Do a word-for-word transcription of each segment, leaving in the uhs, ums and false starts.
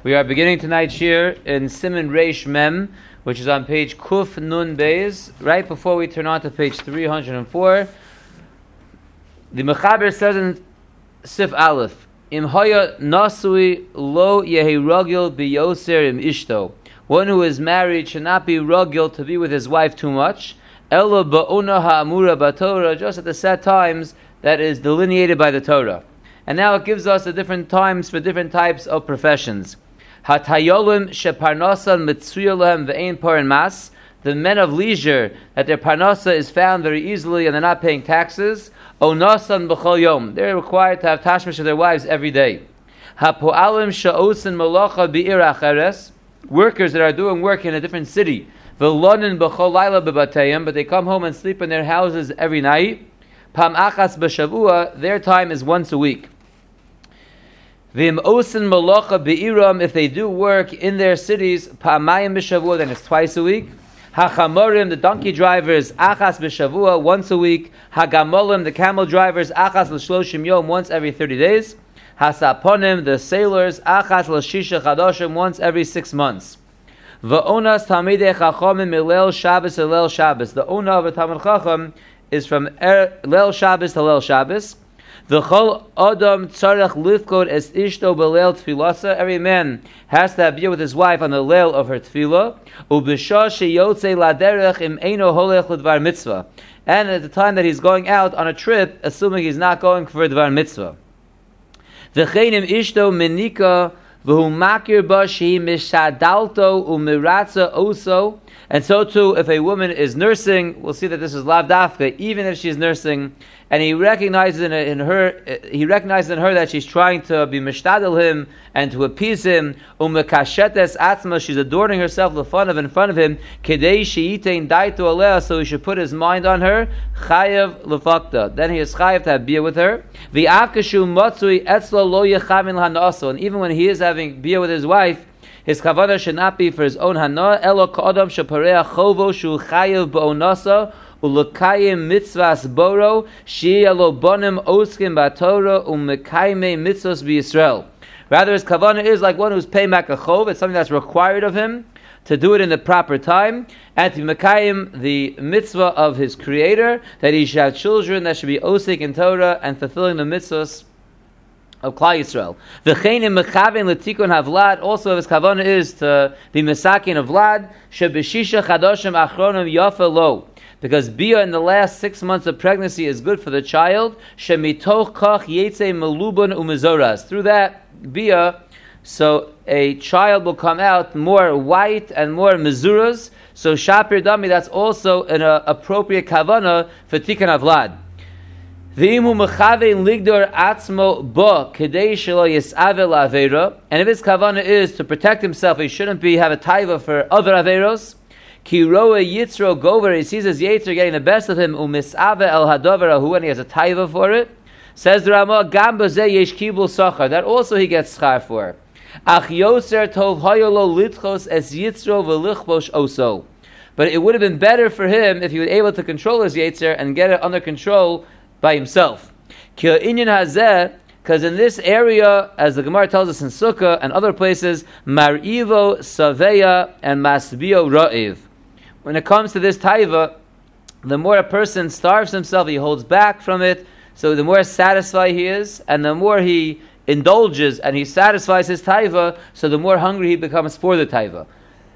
We are beginning tonight's shir in Siman Reish Mem, which is on page Kuf Nun Beis, right before we turn on to page three hundred four. The Mechaber says in Sif Aleph, Im Haya Nasui Lo Yehi Rogil Biyoser Im Ishto. One who is married should not be rogil to be with his wife too much. Ella Ba'una Ha'amura Ba'Torah, just at the set times that is delineated by the Torah. And now it gives us the different times for different types of professions. Hatayolim sheparnasan mitzuyolahem ve'ein parin mas. The men of leisure, that their parnasa is found very easily and they're not paying taxes. Onasan b'chol yom. They're required to have tashmish of their wives every day. Hapo'alim sha'osin malacha bi'ir acheres. Workers that are doing work in a different city. V'lonin b'chol laila b'batayim. But they come home and sleep in their houses every night. Pam achas b'shavua. Their time is once a week. V'im osin malacha be'iram, if they do work in their cities, pa'amayim b'shavua, then it's twice a week. Hachamorim, the donkey drivers, achas b'shavua, once a week. Hagamolim, the camel drivers, achas l'shloshim yom, once every thirty days. Hasaponim, the sailors, achas l'shisha chadoshim, once every six months. V'onas tamidei chachamim milel Shabbos elel Shabbos. The ona of a Talmid Chacham is from er, Leil Shabbos to Leil Shabbos. V'chol adam tzarech lifkod es ishto b'leil tefilasa. Every man has to have beer with his wife on the leil of her tefillah. U'b'shah sheyotzei laderech im eino holech l'dvar mitzvah. And at the time that he's going out on a trip, assuming he's not going for dvar mitzvah. V'chein im ishto menika v'hu makir ba shehi mishadalto u'miratza oso. And so too, if a woman is nursing, we'll see that this is lav dafka, even if she's nursing, and he recognizes in, in her, he recognizes in her that she's trying to be mishtadel him and to appease him. Umekashetes atzma, she's adorning herself lefanov in front of him. Kedei sheitein daitu aleh, so he should put his mind on her. Chayav lefakta, then he is chayav to have beer with her. V'avkashu matzui etzlo lo yechavin lanaso, and even when he is having beer with his wife, his kavanah should not be for his own hana. Elo ka'adam shepareach chovo shu chayav ba'onasa. Ulukayim mitzvahs boro shi alo bonim oskim ba'Torah umekayme mitzvos b'Yisrael. Rather, his kavanah is like one who's paying back a chov. It's something that's required of him to do it in the proper time and to mekayim the mitzvah of his creator, that he should have children that should be osik in Torah and fulfilling the mitzvahs of Klal Yisrael. V'cheinim mechavein l'tikun havlad. Also, his kavanah is to be mesakin of vlad. Shebeshisha chadoshim achronim yafa lo. Because bia in the last six months of pregnancy is good for the child. Shemitoch kach yetze melubon umezoras. Through that bia, so a child will come out more white and more mezuras. So shapir dami, that's also an uh, appropriate kavanah for tikkun avlad. V'imu mechavein ligdor atzmo ba kedei shelo yisave la'aveira. And if his kavanah is to protect himself, he shouldn't be have a taiva for other aveiros. Ki roa yitzro gover, he sees his yetzer getting the best of him, umisave el hadover ahu, and he has a taiva for it. Says the Ramah, gam bazeh yesh kibul sachar, that also he gets schar for. Ach yoser tov hayolo litchos es yitzro v'lichbosh oso. But it would have been better for him if he was able to control his yetzer and get it under control by himself. Ki inyan hazeh, because in this area, as the Gemara tells us in Sukkah and other places, mar'ivo saveya and masbio ra'iv. When it comes to this taiva, the more a person starves himself, he holds back from it, so the more satisfied he is, and the more he indulges and he satisfies his taiva, so the more hungry he becomes for the taiva.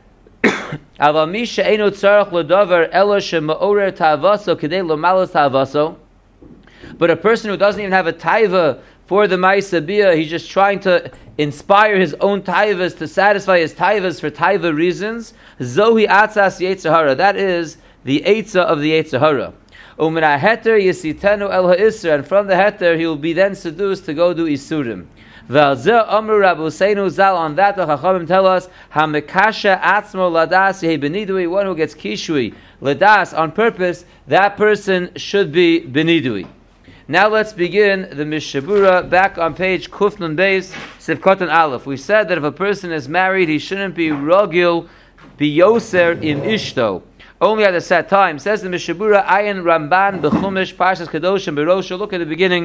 But a person who doesn't even have a taiva for the ma'aseh bia, he's just trying to inspire his own taivas to satisfy his taivas for taiva reasons. Zohi atzas yetzer hara. That is the eitzah of the yetzer hara. Umin haheter yisitenu el ha'isra. And from the heter, he will be then seduced to go do isurim. V'alzeh amru Rabbeinu Zal. On that, the Chachamim tell us, hamekasha atzmo ladas yehi benidui. One who gets kishui ladas on purpose, that person should be benidui. Now let's begin the Mishabura back on page Kuf Nun Beis, Sivkot and Aleph. We said that if a person is married, he shouldn't be rogil biyoser im ishto. Only at a set time. Says the Mishabura, Ayin Ramban B'chumish Parshas Kedoshim Berosha. Look at the beginning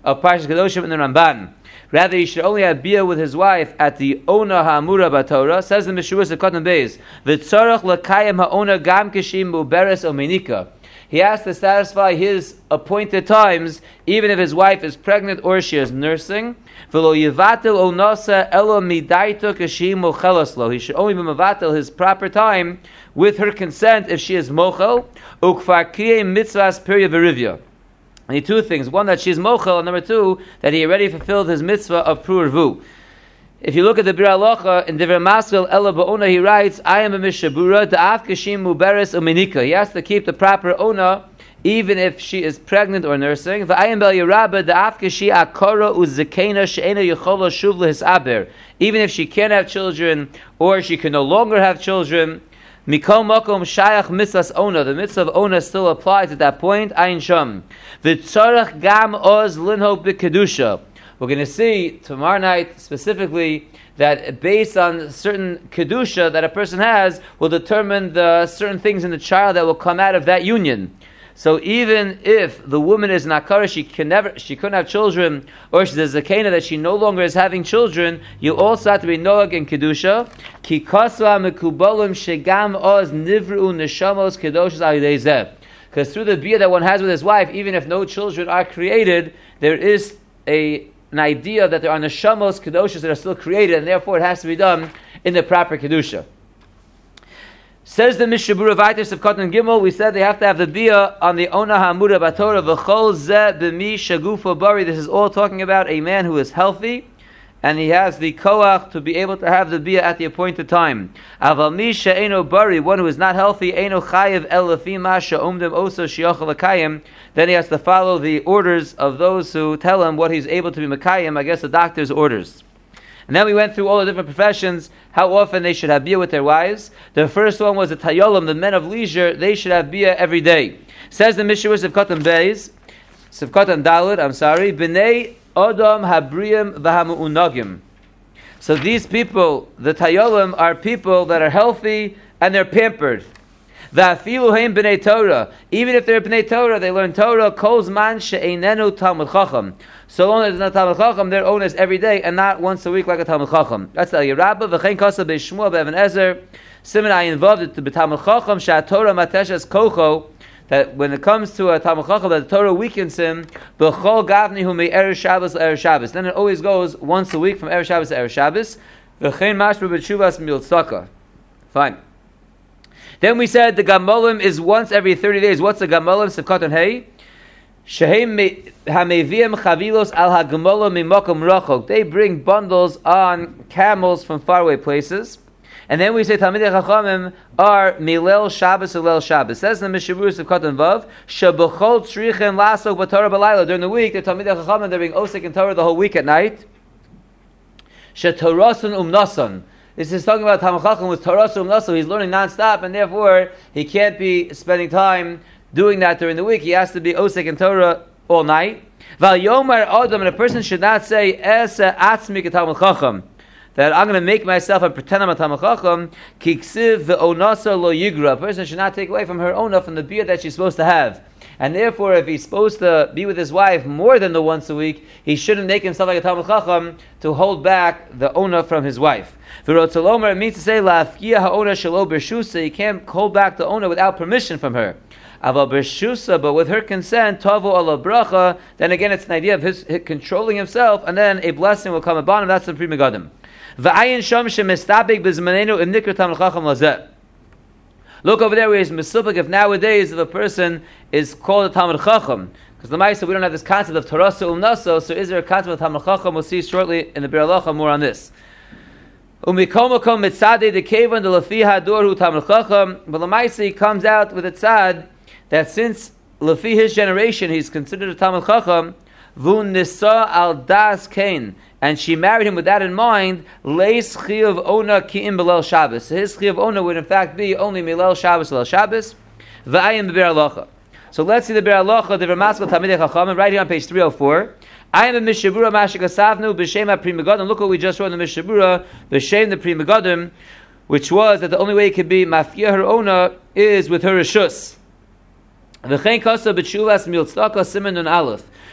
of Parshas Kedoshim in the Ramban. Rather, he should only have bia with his wife at the Ona Ha'amura B'Torah. Says the Mishurus of Cotton Beis, V'tzorach l'kayim ha'ona gam kishim muberes o menika. He has to satisfy his appointed times, even if his wife is pregnant or she is nursing. V'lo yivatel onasa elo midaito kishim mochelos. He should only be mevatel his proper time with her consent if she is mochel. Ukfar kriyei mitzvahs pirya v'rivya. I need two things. One, that she is mochel, and number two, that he already fulfilled his mitzvah of prurvu. If you look at the Bir Halacha, in Divrei Maskil Ela Ba'ona, he writes, I am a mishabura, da'af kashim muberes umenika. He has to keep the proper ona, even if she is pregnant or nursing. V'ayim bel Yerabba, da'af kashi akara uzekena she'ena yechola shuv lehis aber. Even if she can't have children, or she can no longer have children, Mikol Makom Shayach Mitzvahs Ona. The mitzvah of Ona still applies at that point. Ayin Sham. V'tzorach Gam Oz Linho B'Kedusha. We're going to see tomorrow night specifically that based on certain Kedusha that a person has will determine the certain things in the child that will come out of that union. So even if the woman is nakara, she can never, she couldn't have children, or she's a zakena that she no longer is having children, you also have to be noag in kedusha. Ki kasva mekubalim shegam oz nivru neshamos kedoshas alidezeh. Because through the bia that one has with his wife, even if no children are created, there is a an idea that there are neshamos kedoshas that are still created, and therefore it has to be done in the proper kedusha. Says the Mishabura Vaitis of Cotton Gimel, we said they have to have the bia on the Ona Ha'amura B'Torah V'chol Zeh B'mi Shagufo Bari. This is all talking about a man who is healthy and he has the koach to be able to have the bia at the appointed time. Aval mi she'eno bari, one who is not healthy, eno chayev el lefi ma she'omdim oso she'yochel l'kayim. Then he has to follow the orders of those who tell him what he's able to be mekayim. I guess the doctor's orders. And then we went through all the different professions, how often they should have bia with their wives. The first one was the tayolim, the men of leisure. They should have bia every day. Says the Mishnah Sivkatan Beis, Sivkatan Daled, I'm sorry, B'nei Odom Habriyim V'Hamu'unagim. So these people, the tayolim, are people that are healthy and they're pampered. V'afilu heim b'nei Torah. Even if they're b'nei Torah, they learn Torah. Kol zman she'einenu Talmud Chacham. So long as it's not Talmud Chacham, their own is every day and not once a week like a Talmud Chacham. That's the Yerabba. V'chein kasa b'Shmuel b'Evan Ezer. Siman I involved to b'Talmud Chacham she'atorah mateshes kocho. That when it comes to a Talmud Chacham, that the Torah weakens him. B'chol gavni hu me'erev Shabbos l'erev Shabbos. Then it always goes once a week from erev Shabbos to erev Shabbos. V'chein mashma b'tshuvas miltzaka. Fine. Then we said the Gamolim is once every thirty days. What's the Gamolim? Sivkatan Hey. Shehem hameviim chavilos al hagamolim mimokom rachok. They bring bundles on camels from faraway places. And then we say Talmidei Chachamim are milel Shabbos ulel Shabbos. Says the Mishavurus of Cotton Vav, Shabachol tzrichen lasok b'Torah b'layla. During the week, the Talmidei Chachamim, they're being osik in Torah the whole week at night. Shetorasun umnasan. This is talking about Talmud Chacham with Torasun umnasan. He's learning non-stop, and therefore he can't be spending time doing that during the week. He has to be osik in Torah all night. Val yomar adam, and a person should not say Esa atzmi k'Talmud Chacham, that I'm going to make myself and pretend I'm a Talmud Chacham. Kiksiv ve'onasa lo yigra. A person should not take away from her ona, from the beer that she's supposed to have. And therefore, if he's supposed to be with his wife more than the once a week, he shouldn't make himself like a Talmud Chacham to hold back the ona from his wife. V'rotzalomer, it means to say la'afkia ha'ona shelo b'shusa. You can't hold back the ona without permission from her. Aval b'shusa, but with her consent, tavo ala bracha. Then again, it's an idea of his, his controlling himself, and then a blessing will come upon him. That's the Pri Megadim. V'ayin sham shemistabik b'zmanenu im nikra Talmud Chacham lazeh. Look over there where he's mesupik. If nowadays if a person is called a Talmud Chacham, because the Ma'aseh we don't have this concept of Torasa Umnaso, so is there a concept of Talmud Chacham? We'll see shortly in the Bir Halacha more on this. Umikomakom mitzadei dekevan de lefi hador hu Talmud Chacham. But the Ma'aseh comes out with a tzad that since lefi his generation he's considered a Talmud Chacham, vu nisa al das kain, and she married him with that in mind, leis chiyav ona ki'im belel Shabbos. So his chiyav ona would in fact be only milel Shabbos belel Shabbos. V'ayim b'Bir Halacha. So let's see the Bir Halacha, the Ramaskal Talmidei Chachamim, right here on page three oh four. I am a Mishabura Mashikasavnu b'Shem ha-Pri Megadim. Look what we just wrote in the Mishabura, b'Shem the Pri Megadim, which was that the only way it could be mafkia her ona is with her reshus. V'chein kasa b'tshuvas miltzaka simen nun aleph.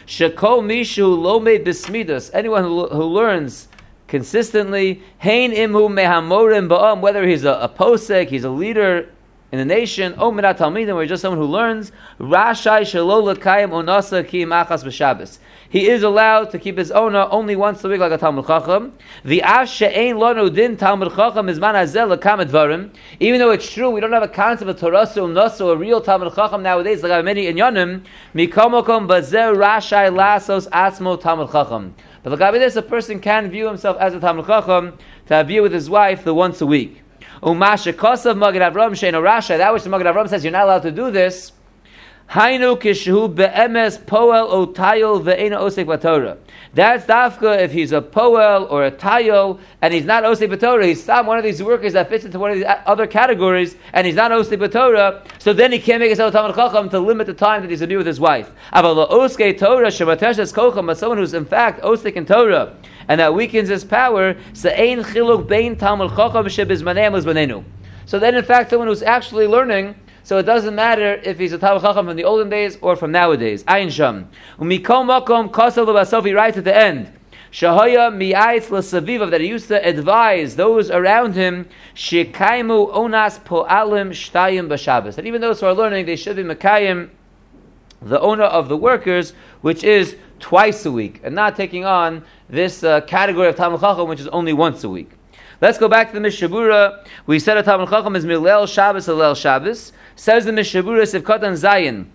Shekol mishu lo made bismidas. Anyone who, who learns consistently, hein imhu mehamorim ba'am, whether he's a, a posek, he's a leader in the nation, o minat talmidim, or just someone who learns, rashai shelo lekayim onasa ki machas b'Shabbos. He is allowed to keep his owner only once a week, like a Talmud Chacham. The ash she'ein lanu din Talmud Chacham is man hazel lekam dvarim. Even though it's true, we don't have a concept of Torasu Nasu, a real Talmud Chacham nowadays, like I have many in Yonim. Mikomokom bazer rashai lasos atzmo Talmud Chacham. But like this, a person can view himself as a Talmud Chacham to have beer with his wife the once a week. Umasha kosav Magid Avram she'ein rasha. That which the Magid Avram says you're not allowed to do this. Hainu kishu be'emes poel o tayol ve'ena osek b'Torah. That's dafka if he's a poel or a tayol and he's not osek b'Torah. He's some one of these workers that fits into one of these other categories and he's not osek b'Torah. So then he can't make himself a Talmud Chacham to limit the time that he's to be with his wife. Aval oskei Torah shemateshes kocham, but someone who's in fact osek in Torah and that weakens his power. Se'ein chiluk bein Talmud Chacham shebizmaneim uzmanenu. So then, in fact, someone who's actually learning. So it doesn't matter if he's a Talmud Chacham from the olden days or from nowadays. Ayin Sham. Umikol Makom Kasav L'Basov, he writes at the end, Shahaya Mi'ayitz L'Savivav, that he used to advise those around him, Shekaimu Onas Po'alim Shtayim B'Shabbos. That even those who are learning, they should be Mekayim, the owner of the workers, which is twice a week, and not taking on this uh, category of Talmud Chacham, which is only once a week. Let's go back to the Mishabura. We said a Talmud Chacham is Milel Shabbos, Alel Shabbos. Says the Mishabura, Sivkatan Zayin,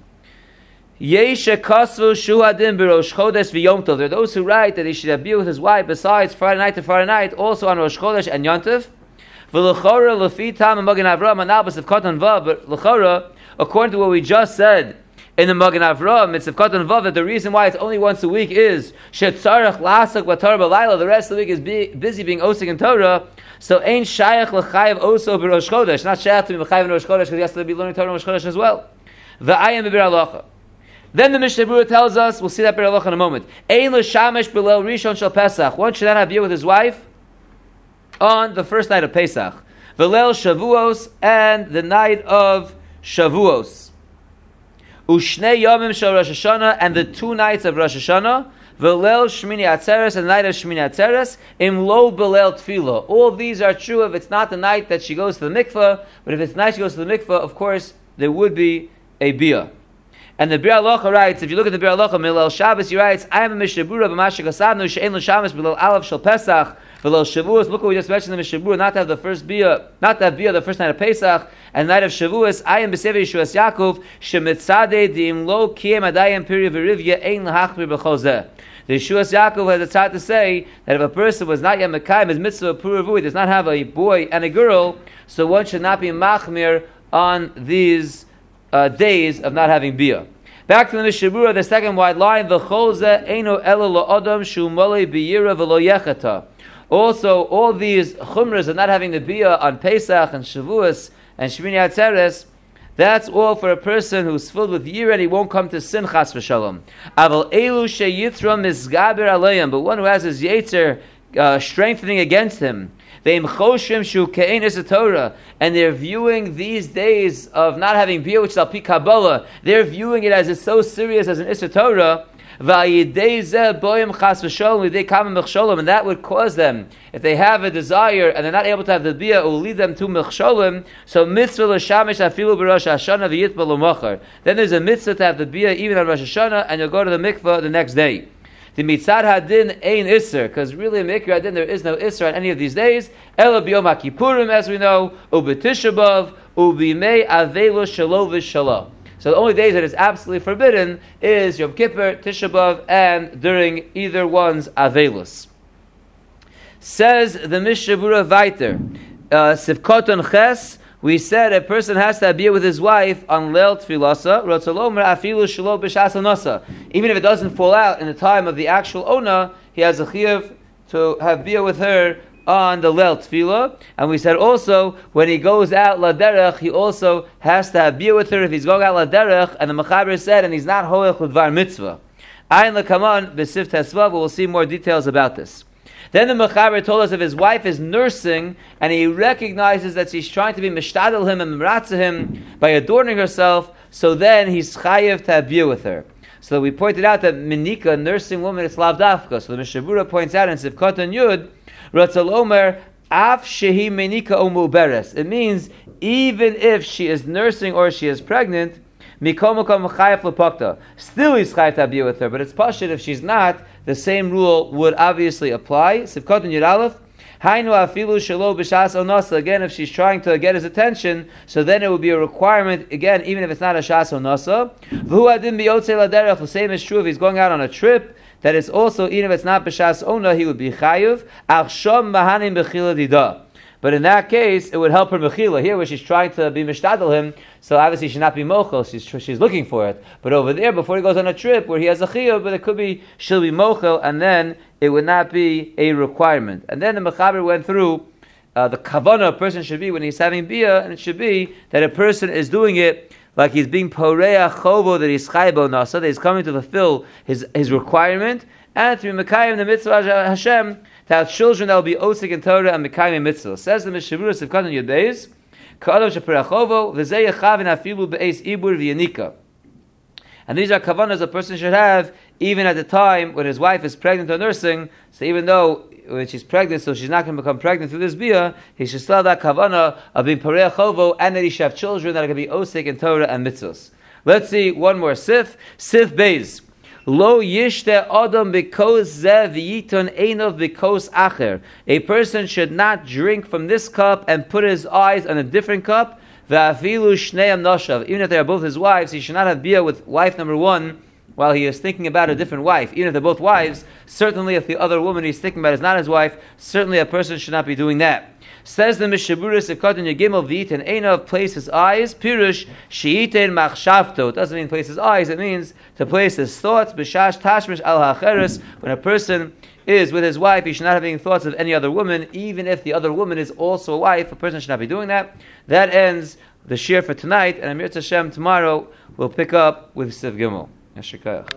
Yeshe Kasvu Shuhadim B'Rosh Chodesh V'Yom Tov. There are those who write that he should have beer with his wife besides Friday night to Friday night, also on Rosh Chodesh and Yom Tov. V'Lechora Lefi Tam Magen Avraham Anal B'Sivkatan Vav. But Lechora, according to what we just said in the Magen Avraham, it's Sivkatan Vav, that the reason why it's only once a week is Shetzarech Lasak B'Torah B'Layla. The rest of the week is be, busy being osik in Torah. So ain't shayach l'chayev also b'Rosh Chodesh. Not shayach to be l'chayev in Rosh Chodesh because he has to be learning Torah in Rosh Chodesh as well. V'ayim b'bir halacha. Then the Mishnah Berurah tells us, we'll see that bir halacha in a moment. Ein l'shamesh b'leil rishon shel Pesach. One should not have beer with his wife on the first night of Pesach. V'leil Shavuos, and the night of Shavuos. U'shnei yomim shel Rosh Hashanah, and the two nights of Rosh Hashanah. V'leil Shmini Atzeres, and the night of Shmini Atzeres, im lo b'leil Tefillah. All of these are true if it's not the night that she goes to the mikveh, but if it's the night she goes to the mikveh, of course, there would be a bia. And the Bir Halacha writes, if you look at the Bir Halacha, Milel Shabbos, he writes, I am a Mishabura b'mashik asavnu she'en l'shabbos b'leil alav shel Pesach, v'leil Shavuos. Look what we just mentioned in the Mishabura, not to have the first bia, not to have bia the first night of Pesach, and the night of Shavuos. I am b'sever Yeshuas Yaakov, shemitzadeh di'im lo kiem adayim piri v'rivya ein l'hachmir b'chol zeh. The Yeshuas Yaakov has a tzad to say that if a person was not yet mekayim his mitzvah puravu, he does not have a boy and a girl, so one should not be machmir on these uh, days of not having bia. Back to the Mishabura, the second wide line, v'chol zeh eino ela lo'adam shu malei b'yira v'lo yechata. Also, all these chumras of not having the bia on Pesach and Shavuos and Shmini Atzeres, that's all for a person who's filled with yira and he won't come to sin chas v'shalom. Aval elu sheyitra misgaber alayim, but one who has his yetzer uh, strengthening against him. Ve'im choshim shu ke'ein is a Torah, and they're viewing these days of not having bia, which is al pi Kabbalah, they're viewing it as it's so serious as an Issa Torah. And that would cause them, if they have a desire and they're not able to have the bia, it will lead them to mechsholim. So mitzvah l'shamish afilu b'Rosh Hashanah v'yitbal l'mocher. Then there's a mitzvah to have the bia even on Rosh Hashanah, and you'll go to the mikvah the next day. The mitzad hadin ein isser, because really in mikvah hadin there is no isser on any of these days. Ela b'yom ha'kippurim, as we know, u'b'tisha b'av, u'b'mei avelu shalo v'shalom. So the only days that is absolutely forbidden is Yom Kippur, Tisha B'Av, and during either one's Avelus. Says the Mishabura Vaiter, Sivkoton Ches, we said a person has to have beer with his wife on Leil Tfilasa, Rotzalomer Afilu Shalo B'Shasanasa. Even if it doesn't fall out in the time of the actual Ona, he has a chiyuv to have beer with her on the Leil Tefillah. And we said also, when he goes out Laderech, he also has to have beer with her if he's going out Laderech, and the Mechaber said, and he's not Hoech L'Dvar Mitzvah. Ayin L'Kaman, B'Sif Tesvav, we'll see more details about this. Then the Mechaber told us if his wife is nursing, and he recognizes that she's trying to be Mishtadel him and Meratza him by adorning herself, so then he's Chayev to have beer with her. So we pointed out that Minika, nursing woman, is Lav Dafka. So the Mishabura points out in Sivkatan Yud, Ratzal Omer, Af Shehi Minika Omu Beres. It means even if she is nursing or she is pregnant, Mikomakam Chayef Lepakta. Still he's Chayef to be with her, but it's Pashit if she's not, the same rule would obviously apply. Sivkatan Yud Aleph, Hainu afilu shelo b'shas onasa. Again, if she's trying to get his attention, so then it would be a requirement. Again, even if it's not a shas onasa. V'hu adin b'yotzei laderech. The same is true if he's going out on a trip. That is also, even if it's not b'shas ona, he would be chayuv. Achshom mahanim b'chila dida. But in that case, it would help her mechila. Here, where she's trying to be mishtadel him, so obviously she should not be mochel. She's she's looking for it. But over there, before he goes on a trip where he has a chiyuv, but it could be she'll be mochel, and then it would not be a requirement. And then the Mechaber went through uh, the kavanah a person should be when he's having bia, and it should be that a person is doing it like he's being poreach chovo, that he's chaybo nasa, that he's coming to fulfill his his requirement, and to be mekayim the mitzvah Hashem, to have children that will be osik in Torah and mekayim mitzvah. Says the Mishabura Sivkatan Yud Beis, ka'adam sheporeach chovo v'zeh yechavin afilu be'eis ibur v'yanika. And these are kavanas a person should have even at the time when his wife is pregnant or nursing. So even though when she's pregnant, so she's not going to become pregnant through this bia, he should still have that kavana of being pareach chovo, and that he should have children that are going to be osik in Torah and mitzvahs. Let's see one more sif. Sif beis. Lo yishte adam b'kos zeh v'yiton einov b'kos acher. A person should not drink from this cup and put his eyes on a different cup. V'afilu shneim noshav. Even if they are both his wives, he should not have bia with wife number one while he is thinking about a different wife. Even if they're both wives, certainly if the other woman he's thinking about is not his wife, certainly a person should not be doing that. Says the Mishabura Sivkatan Yagimel v'yiton einov, place his eyes. Pirush she'iten machshavto. It doesn't mean place his eyes. It means to place his thoughts. B'shash tashmish al hacheres. When a person is with his wife, he should not have any thoughts of any other woman, even if the other woman is also a wife. A person should not be doing that. That ends the shir for tonight, and Amir Tashem tomorrow we'll pick up with Siv Gimel. Yashikayach.